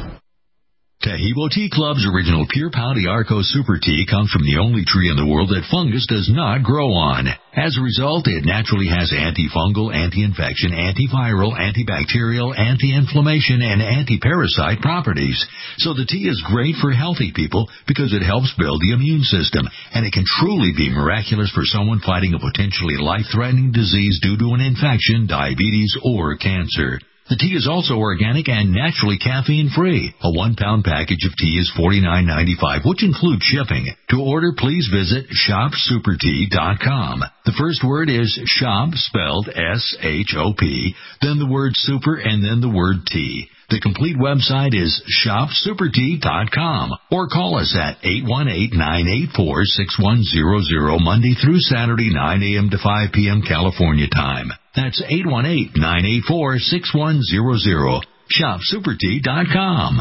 Tahibo Tea Club's original Pure Pau Arco Super Tea comes from the only tree in the world that fungus does not grow on. As a result, it naturally has antifungal, anti-infection, antiviral, antibacterial, anti-inflammation, and anti-parasite properties. So the tea is great for healthy people because it helps build the immune system, and it can truly be miraculous for someone fighting a potentially life-threatening disease due to an infection, diabetes, or cancer. The tea is also organic and naturally caffeine-free. A one-pound package of tea is forty-nine ninety-five, which includes shipping. To order, please visit shop super tea dot com. The first word is shop, spelled S H O P, then the word super, and then the word tea. The complete website is shop super tea dot com, or call us at eight one eight, nine eight four, six one zero zero Monday through Saturday, nine a.m. to five p.m. California time. That's eight one eight, nine eight four, six one zero zero. shop super tea dot com.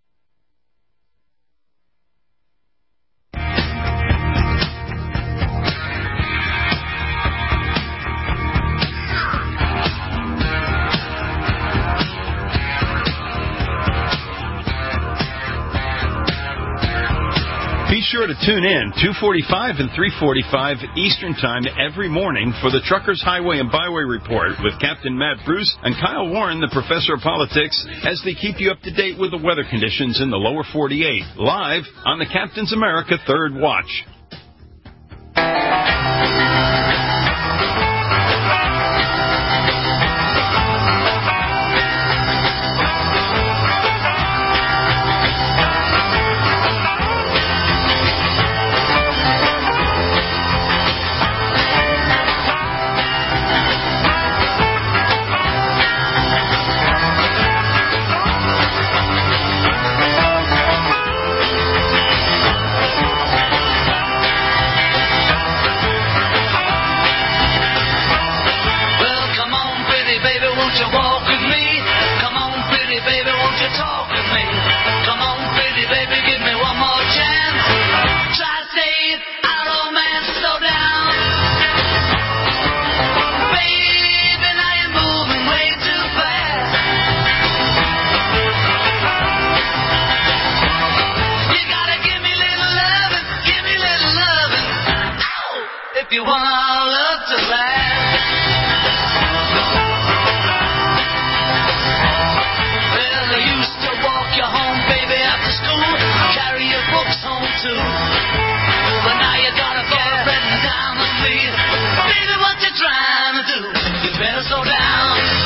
Be sure to tune in two forty-five and three forty-five Eastern Time every morning for the Truckers Highway and Byway Report with Captain Matt Bruce and Kyle Warren, the Professor of Politics, as they keep you up to date with the weather conditions in the lower forty-eight, live on the Captain's America Third Watch. Well, I used to walk you home, baby, after school, carry your books home too. But now you got a girlfriend down the street. Baby, what you trying to do? You better slow down.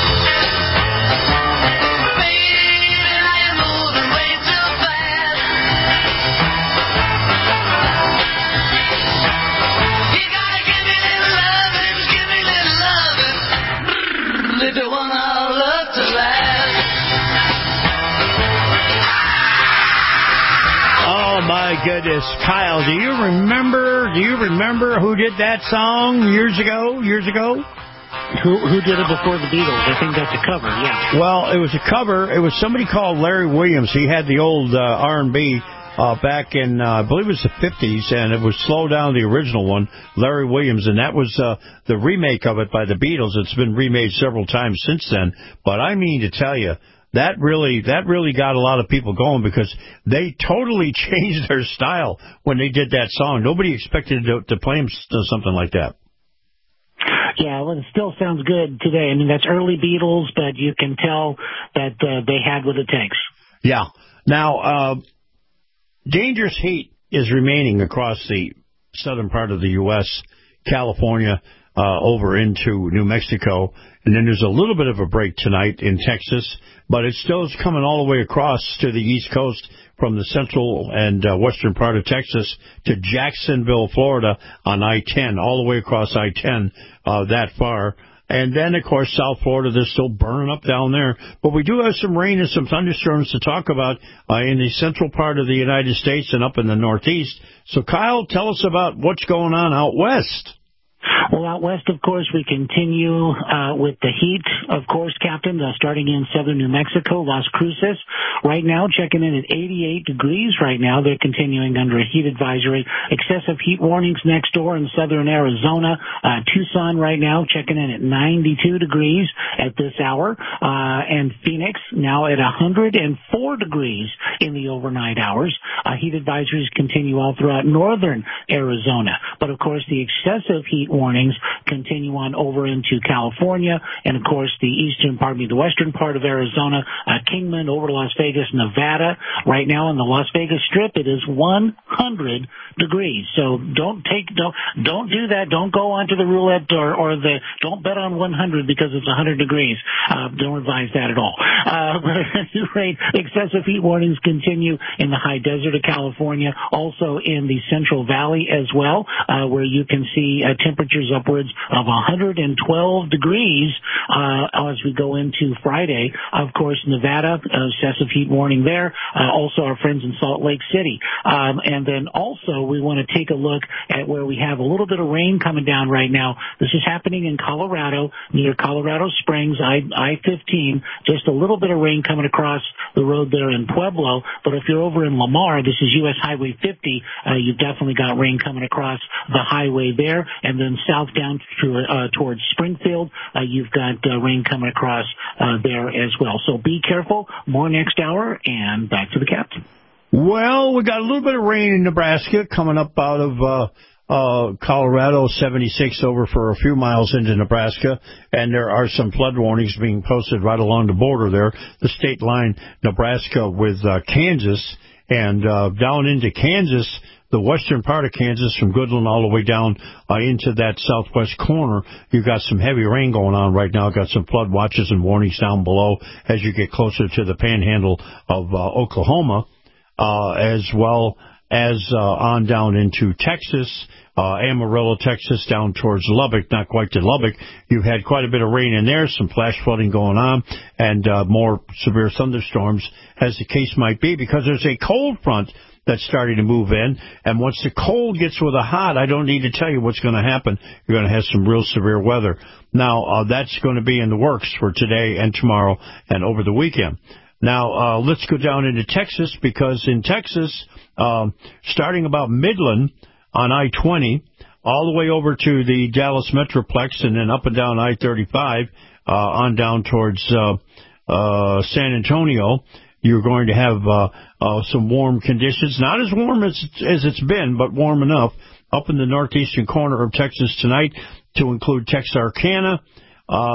Oh my goodness, Kyle! Do you remember? Do you remember who did that song years ago? Years ago? Who who did it before the Beatles? I think that's a cover. Yeah. Well, it was a cover. It was somebody called Larry Williams. He had the old uh, R and B. Uh, back in, uh, I believe it was the fifties, and it was slowed down the original one, Larry Williams, and that was uh, the remake of it by the Beatles. It's been remade several times since then, but I mean to tell you, that really that really got a lot of people going because they totally changed their style when they did that song. Nobody expected to, to play them something like that. Yeah, well, it still sounds good today. I mean, that's early Beatles, but you can tell that uh, they had what it takes. Yeah. Now, uh, dangerous heat is remaining across the southern part of the U S, California, uh, over into New Mexico. And then there's a little bit of a break tonight in Texas, but it still is coming all the way across to the East Coast from the central and uh, western part of Texas to Jacksonville, Florida on I ten, all the way across I ten uh, that far. And then, of course, South Florida, they're still burning up down there. But we do have some rain and some thunderstorms to talk about uh, in the central part of the United States and up in the Northeast. So, Kyle, tell us about what's going on out west. Well, out west, of course, we continue uh, with the heat, of course, Captain, uh, starting in southern New Mexico, Las Cruces. Right now, checking in at eighty-eight degrees right now. They're continuing under a heat advisory. Excessive heat warnings next door in southern Arizona. Uh, Tucson right now, checking in at ninety-two degrees at this hour. Uh, and Phoenix now at one hundred four degrees in the overnight hours. Uh, heat advisories continue all throughout northern Arizona. But, of course, the excessive heat warnings continue on over into California and, of course, the eastern, pardon me, the western part of Arizona, uh, Kingman over to Las Vegas, Nevada. Right now on the Las Vegas Strip, it is one hundred degrees. So don't take, don't, don't do that. Don't go onto the roulette or, or the, don't bet on one hundred because it's one hundred degrees. Uh, don't advise that at all. Uh, but at any rate, excessive heat warnings continue in the high desert of California, also in the Central Valley as well, uh, where you can see uh, temperatures upwards of one hundred twelve degrees uh, as we go into Friday. Of course, Nevada, uh, excessive heat warning there. Uh, also, our friends in Salt Lake City. Um, and then also, we want to take a look at where we have a little bit of rain coming down right now. This is happening in Colorado, near Colorado Springs, I fifteen. Just a little bit of rain coming across the road there in Pueblo. But if you're over in Lamar, this is U S Highway fifty. Uh, you've definitely got rain coming across the highway there. And then south down to, uh, towards Springfield, uh, you've got uh, rain coming across uh, there as well. So be careful. More next hour, and back to the captain. Well, we got a little bit of rain in Nebraska coming up out of uh, uh, Colorado, seventy-six over for a few miles into Nebraska, and there are some flood warnings being posted right along the border there, the state line, Nebraska with uh, Kansas, and uh, down into Kansas, the western part of Kansas, from Goodland all the way down uh, into that southwest corner, you've got some heavy rain going on right now. Got some flood watches and warnings down below as you get closer to the panhandle of uh, Oklahoma, uh, as well as uh, on down into Texas, uh, Amarillo, Texas, down towards Lubbock, not quite to Lubbock. You've had quite a bit of rain in there, some flash flooding going on, and uh, more severe thunderstorms, as the case might be, because there's a cold front that's starting to move in, and once the cold gets with the hot, I don't need to tell you what's going to happen. You're going to have some real severe weather. Now, uh, that's going to be in the works for today and tomorrow and over the weekend. Now, uh, let's go down into Texas, because in Texas, um, starting about Midland on I twenty, all the way over to the Dallas Metroplex, and then up and down I thirty-five, uh, on down towards uh, uh, San Antonio, you're going to have uh, uh, some warm conditions. Not as warm as, as it's been, but warm enough up in the northeastern corner of Texas tonight, to include Texarkana, uh,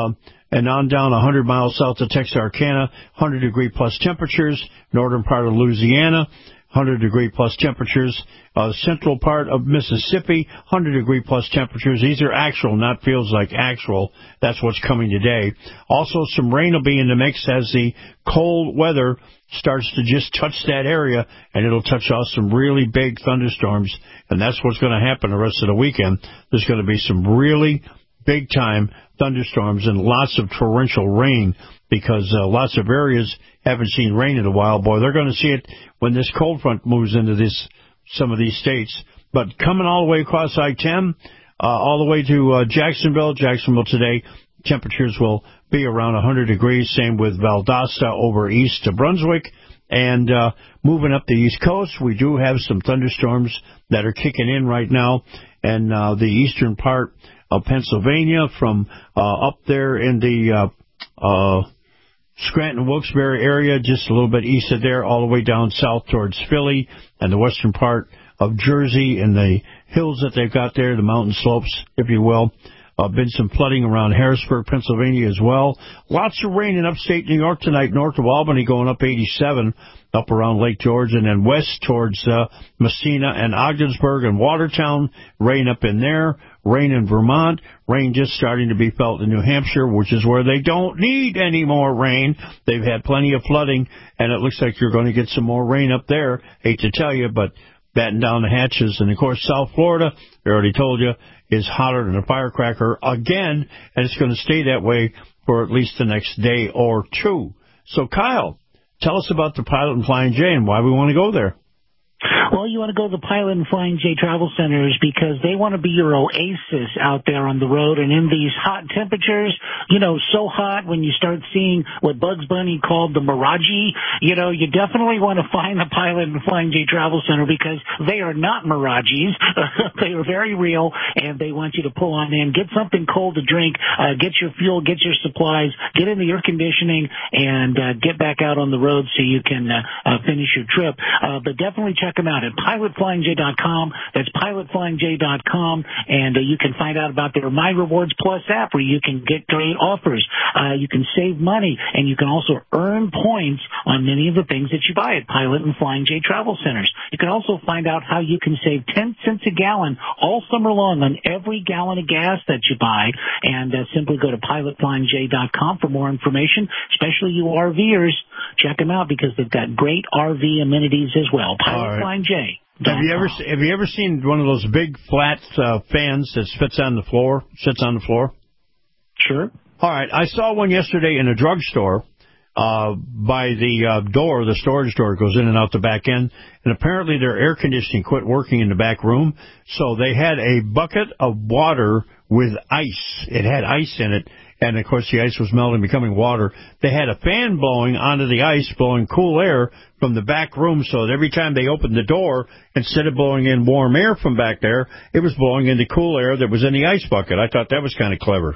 and on down one hundred miles south of Texarkana, one hundred degree plus temperatures, northern part of Louisiana, one hundred degree plus temperatures, uh, central part of Mississippi, one hundred degree plus temperatures. These are actual, not feels like actual. That's what's coming today. Also, some rain will be in the mix as the cold weather starts to just touch that area, and it'll touch off some really big thunderstorms, and that's what's going to happen the rest of the weekend. There's going to be some really big-time thunderstorms and lots of torrential rain because uh, lots of areas haven't seen rain in a while. Boy, they're going to see it when this cold front moves into this some of these states. But coming all the way across I ten, uh, all the way to uh, Jacksonville, Jacksonville today, temperatures will be around one hundred degrees. Same with Valdosta over east to Brunswick. And uh, moving up the East Coast, we do have some thunderstorms that are kicking in right now. And uh, the eastern part of Pennsylvania from uh, up there in the uh, uh, Scranton-Wilkes-Barre area, just a little bit east of there, all the way down south towards Philly and the western part of Jersey and the hills that they've got there, the mountain slopes, if you will. Uh, been some flooding around Harrisburg, Pennsylvania as well. Lots of rain in upstate New York tonight, north of Albany, going up eighty-seven, up around Lake George, and then west towards uh, Messina and Ogdensburg and Watertown. Rain up in there. Rain in Vermont. Rain just starting to be felt in New Hampshire, which is where they don't need any more rain. They've had plenty of flooding, and it looks like you're going to get some more rain up there. Hate to tell you, but batten down the hatches. And, of course, South Florida, I already told you, is hotter than a firecracker again, and it's going to stay that way for at least the next day or two. So, Kyle, tell us about the Pilot and Flying J and why we want to go there. Well, you want to go to the Pilot and Flying J Travel Centers because they want to be your oasis out there on the road. And in these hot temperatures, you know, so hot when you start seeing what Bugs Bunny called the mirage, you know, you definitely want to find the Pilot and Flying J Travel Center because they are not mirages. They are very real, and they want you to pull on in, get something cold to drink, uh, get your fuel, get your supplies, get in the air conditioning, and uh, get back out on the road so you can uh, uh, finish your trip. Uh, but definitely check them out at pilot flying j dot com. That's pilot flying j dot com, and uh, you can find out about their My Rewards Plus app where you can get great offers. Uh, you can save money, and you can also earn points on many of the things that you buy at Pilot and Flying J Travel Centers. You can also find out how you can save ten cents a gallon all summer long on every gallon of gas that you buy, and uh, simply go to pilot flying j dot com for more information, especially you RVers. Check them out because they've got great R V amenities as well. Pilot Flying J. Have you ever have you ever seen one of those big flat uh, fans that sits on the floor? Sits on the floor. Sure. All right. I saw one yesterday in a drugstore uh, by the uh, door. The storage door goes in and out the back end, and apparently their air conditioning quit working in the back room, so they had a bucket of water with ice. It had ice in it. And, of course, the ice was melting, becoming water. They had a fan blowing onto the ice, blowing cool air from the back room, so that every time they opened the door, instead of blowing in warm air from back there, it was blowing in the cool air that was in the ice bucket. I thought that was kind of clever.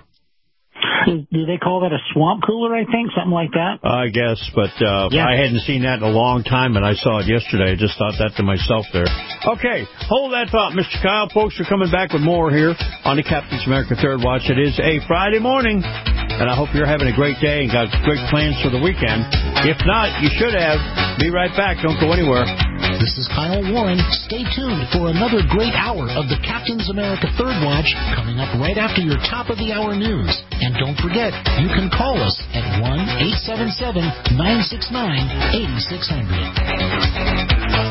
Do they call that a swamp cooler, I think? Something like that? I guess, but uh, yeah. I hadn't seen that in a long time, and I saw it yesterday. I just thought that to myself there. Okay, hold that thought, Mister Kyle. Folks, we're coming back with more here on the Captain's America Third Watch. It is a Friday morning, and I hope you're having a great day and got great plans for the weekend. If not, you should have. Be right back. Don't go anywhere. This is Kyle Warren. Stay tuned for another great hour of the Captain's America Third Watch coming up right after your top of the hour news. And don't forget, you can call us at one eight seven seven, nine six nine, eight six zero zero.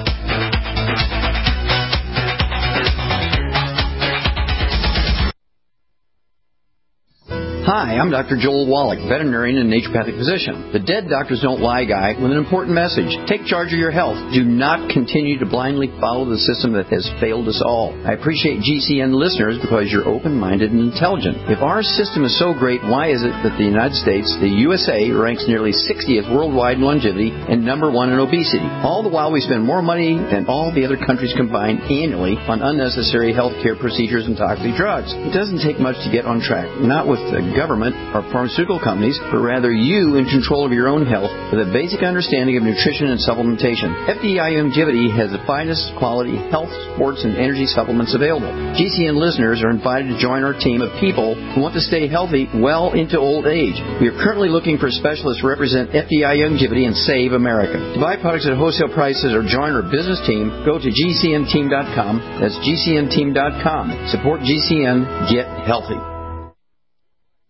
Hi, I'm Doctor Joel Wallach, veterinarian and naturopathic physician. The Dead Doctors Don't Lie guy with an important message. Take charge of your health. Do not continue to blindly follow the system that has failed us all. I appreciate G C N listeners because you're open-minded and intelligent. If our system is so great, why is it that the United States, the U S A, ranks nearly sixtieth worldwide in longevity and number one in obesity? All the while we spend more money than all the other countries combined annually on unnecessary health care procedures and toxic drugs. It doesn't take much to get on track. Not with the government or pharmaceutical companies, but rather you in control of your own health with a basic understanding of nutrition and supplementation. F D I Longevity has the finest quality health, sports, and energy supplements available. G C N listeners are invited to join our team of people who want to stay healthy well into old age. We are currently looking for specialists to represent F D I Longevity and Save America. To buy products at wholesale prices or join our business team, go to G C N team dot com. That's G C N team dot com. Support G C N. Get healthy.